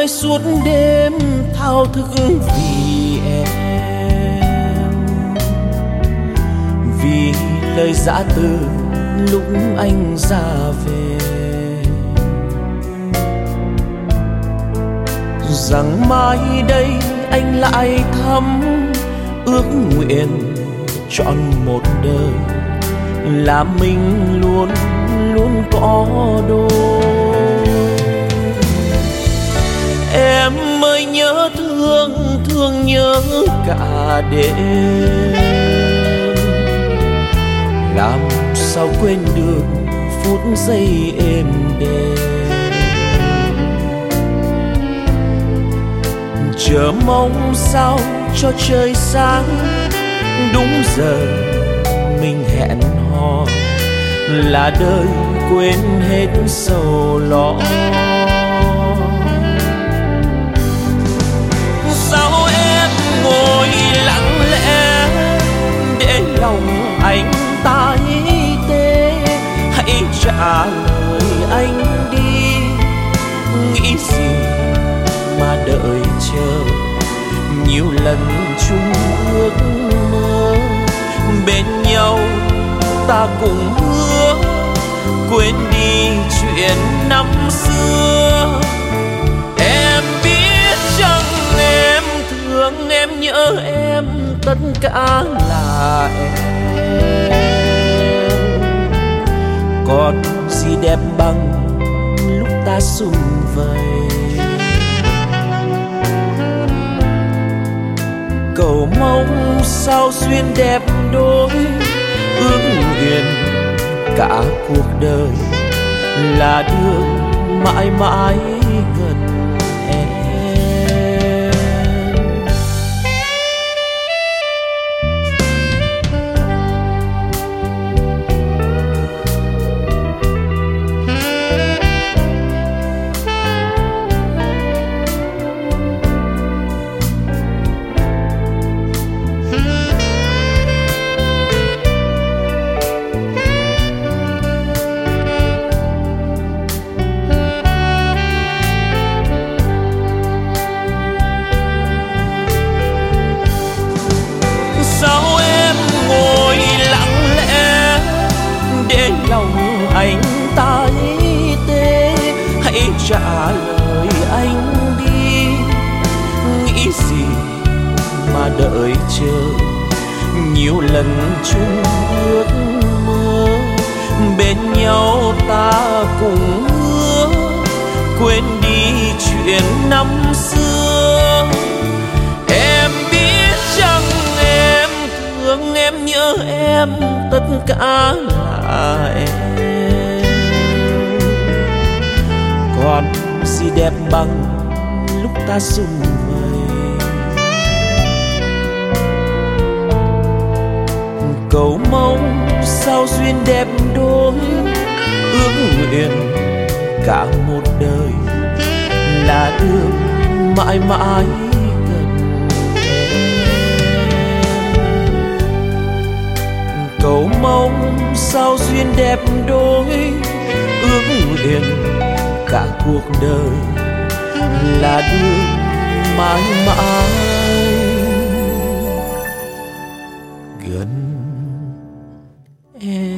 ơi suốt đêm thao thức vì em, vì lời giã từ lúc anh ra về, rằng mai đây anh lại thăm, ước nguyện trọn một đời là mình luôn luôn có đôi. Em ơi nhớ thương, thương nhớ cả đêm, làm sao quên được phút giây êm đềm, chờ mong sao cho trời sáng, đúng giờ mình hẹn hò, là đời quên hết sầu lo. Sao em ngồi lặng lẽ để lòng anh tái tê, hãy trả lời anh đi, nghĩ gì mà đợi chờ, nhiều lần chung ước mơ bên nhau ta cùng hứa quên đi chuyện năm xưa. Em biết chăng em thương em nhớ em, tất cả là em, còn gì đẹp bằng lúc ta sum vầy. Cầu mong sao duyên đẹp đôi, ước nguyện cả cuộc đời là được mãi mãi gần em. Lòng anh tái tê, hãy trả lời anh đi, nghĩ gì mà đợi chờ, nhiều lần chung ước mơ bên nhau ta cùng hứa quên đi chuyện năm xưa. Em biết chăng em thương em nhớ em, tất cả là em, còn gì đẹp bằng lúc ta sum vầy. Cầu mong sao duyên đẹp đôi, ước nguyện cả một đời là được mãi mãi gần em. Cầu mong sao duyên đẹp đôi, ước nguyện cả cuộc đời là được mãi mãi gần em.